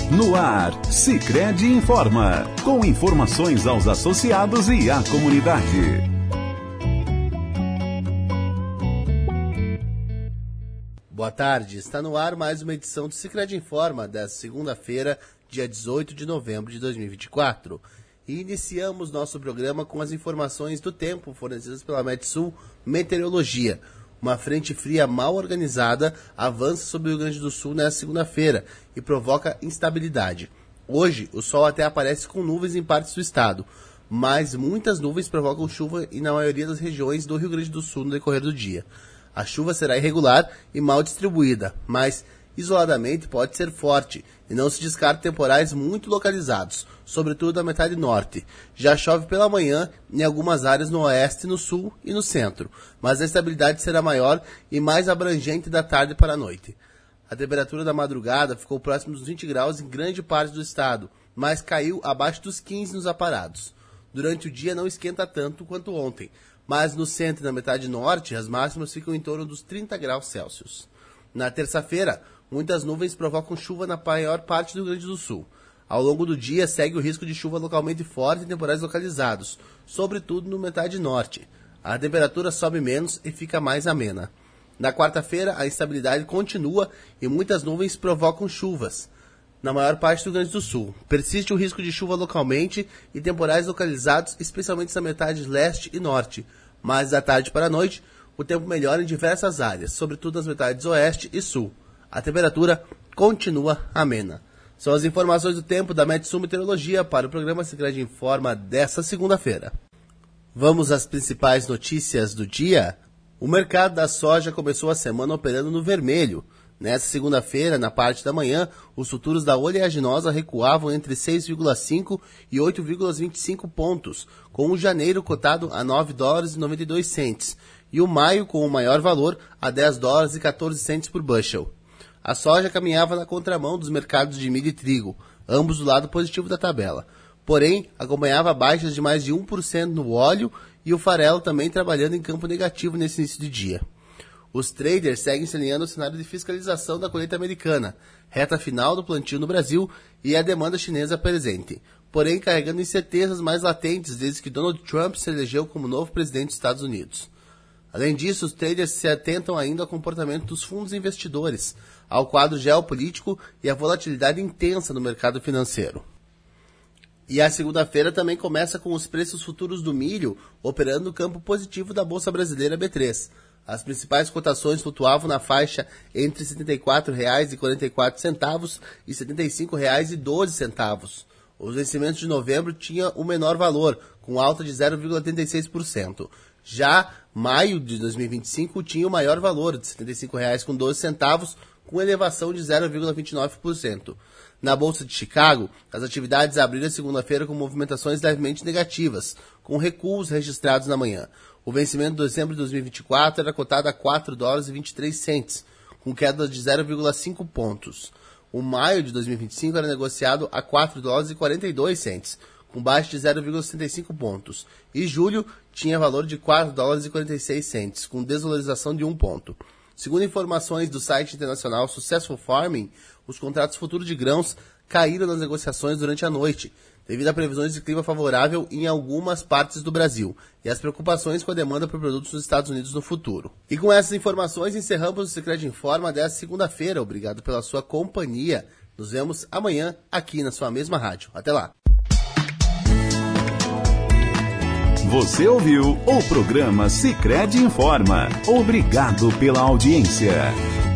No ar, Sicredi informa, com informações aos associados e à comunidade. Boa tarde, está no ar mais uma edição do Sicredi Informa, desta segunda-feira, dia 18 de novembro de 2024. E iniciamos nosso programa com as informações do tempo fornecidas pela Metsul Meteorologia. Uma frente fria mal organizada avança sobre o Rio Grande do Sul nesta segunda-feira e provoca instabilidade. Hoje, o sol até aparece com nuvens em partes do estado, mas muitas nuvens provocam chuva na maioria das regiões do Rio Grande do Sul no decorrer do dia. A chuva será irregular e mal distribuída, mas isoladamente pode ser forte e não se descarta temporais muito localizados, sobretudo na metade norte. Já chove pela manhã em algumas áreas no oeste, no sul e no centro, mas a estabilidade será maior e mais abrangente da tarde para a noite. A temperatura da madrugada ficou próxima dos 20 graus em grande parte do estado, mas caiu abaixo dos 15 nos aparados. Durante o dia não esquenta tanto quanto ontem, mas no centro e na metade norte as máximas ficam em torno dos 30 graus Celsius. Na terça-feira, muitas nuvens provocam chuva na maior parte do Rio Grande do Sul. Ao longo do dia, segue o risco de chuva localmente forte em temporais localizados, sobretudo no metade norte. A temperatura sobe menos e fica mais amena. Na quarta-feira, a instabilidade continua e muitas nuvens provocam chuvas na maior parte do Rio Grande do Sul. Persiste o risco de chuva localmente e temporais localizados, especialmente na metade leste e norte. Mas da tarde para a noite, o tempo melhora em diversas áreas, sobretudo nas metades oeste e sul. A temperatura continua amena. São as informações do tempo da Metsul Meteorologia para o programa Sicredi Informa desta segunda-feira. Vamos às principais notícias do dia? O mercado da soja começou a semana operando no vermelho. Nesta segunda-feira, na parte da manhã, os futuros da oleaginosa recuavam entre 6,5 e 8,25 pontos, com o janeiro cotado a $9,92 e o maio com o maior valor a $10,14 por bushel. A soja caminhava na contramão dos mercados de milho e trigo, ambos do lado positivo da tabela. Porém, acompanhava baixas de mais de 1% no óleo e o farelo também trabalhando em campo negativo nesse início de dia. Os traders seguem se alinhando ao cenário de fiscalização da colheita americana, reta final do plantio no Brasil e a demanda chinesa presente, porém carregando incertezas mais latentes desde que Donald Trump se elegeu como novo presidente dos Estados Unidos. Além disso, os traders se atentam ainda ao comportamento dos fundos investidores, ao quadro geopolítico e à volatilidade intensa no mercado financeiro. E a segunda-feira também começa com os preços futuros do milho operando no campo positivo da Bolsa Brasileira B3. As principais cotações flutuavam na faixa entre R$ 74,44 e R$ 75,12. Os vencimentos de novembro tinham o menor valor, com alta de 0,86%. Já maio de 2025 tinha o maior valor, de R$ 75,12, com elevação de 0,29%. Na Bolsa de Chicago, as atividades abriram a segunda-feira com movimentações levemente negativas, com recuos registrados na manhã. O vencimento de dezembro de 2024 era cotado a $4,23, com queda de 0,5 pontos. O maio de 2025 era negociado a $4,42, com baixa de 0,65 pontos. E julho tinha valor de $4,46, com desvalorização de 1 ponto. Segundo informações do site internacional Successful Farming, os contratos futuros de grãos caíram nas negociações durante a noite, devido a previsões de clima favorável em algumas partes do Brasil e as preocupações com a demanda por produtos nos Estados Unidos no futuro. E com essas informações encerramos o Sicredi Informa desta segunda-feira. Obrigado pela sua companhia. Nos vemos amanhã aqui na sua mesma rádio. Até lá. Você ouviu o programa Sicredi Informa. Obrigado pela audiência.